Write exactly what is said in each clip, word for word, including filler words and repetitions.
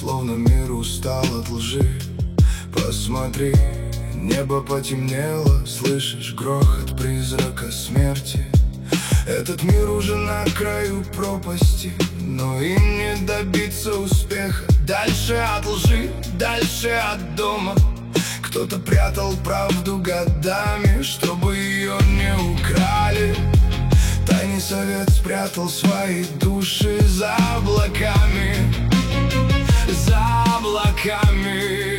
словно мир устал от лжи. Посмотри, небо потемнело, слышишь грохот призрака смерти. Этот мир уже на краю пропасти, но им не добиться успеха. Дальше от лжи, дальше от дома. Кто-то прятал правду годами, чтобы ее не украли. Тайный совет спрятал свои души за облаками, за облаками,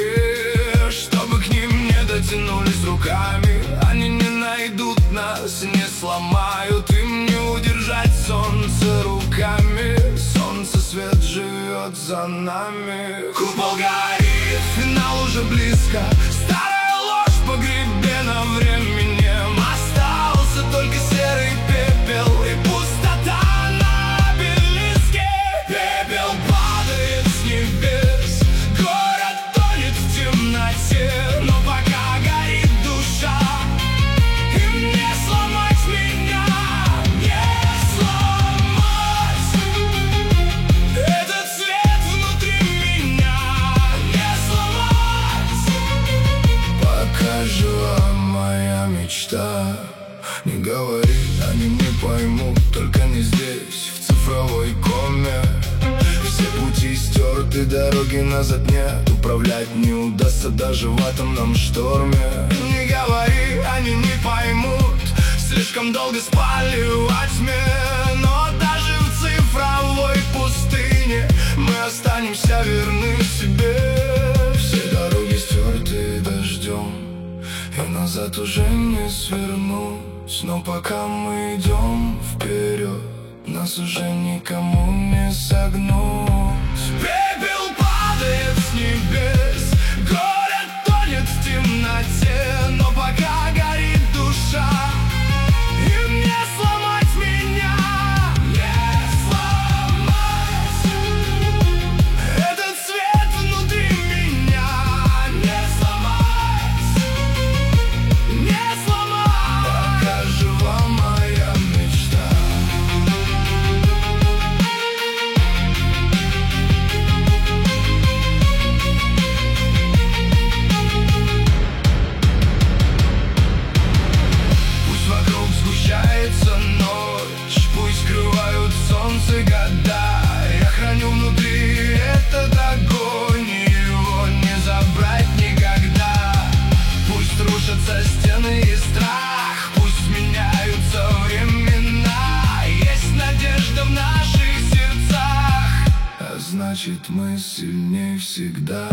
чтобы к ним не дотянулись руками. Они не найдут нас, не сломают, им не удержать солнце руками. Солнце свет живет за нами. Купол горит, финал уже близко. Старая ложь погребена временем. Остался только серый пепел и пустота на обелиске. Пепел падает с небес, город тонет в темноте. Но пока горит душа, им не сломать меня, не сломать. Этот свет внутри меня не сломать. Пока жива моя мечта, не говори, они не поймут, только не здесь, в цифровой коме. Все пути стерты, дороги назад нет. Управлять не удастся даже в атомном шторме. Не говори, они не поймут, слишком долго спали во тьме. Но даже в цифровой пустыне мы останемся верны себе. Все дороги стерты дождем, и назад уже не свернуть. Но пока мы идем вперед, нас уже никому не согнуть. Пепел падает с небес, город тонет в темноте. Но пока горит душа, им не сломать меня, не сломать. Этот свет внутри меня не сломать, не сломать. Пока жива моя мечта. Пусть вокруг сгущается ночь, пусть скрывают солнце года. Я храню внутри этот огонь, и его не забрать никогда. Пусть рушатся стены и страх, пусть меняются времена. Есть надежда в наших сердцах, а значит мы сильнее всегда.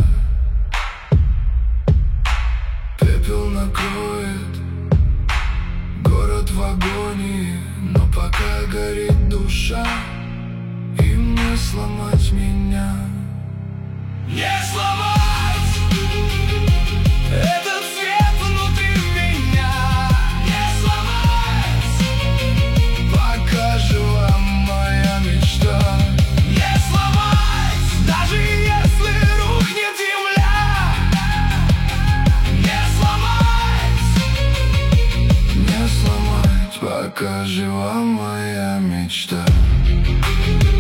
Пепел накроет город в агонии, но пока горит душа, им не сломать меня, не сломать. Этот свет внутри меня не сломать. Пока жива моя мечта, не сломать. Даже если рухнет земля, не сломать, не сломать. Пока жива моя мечта.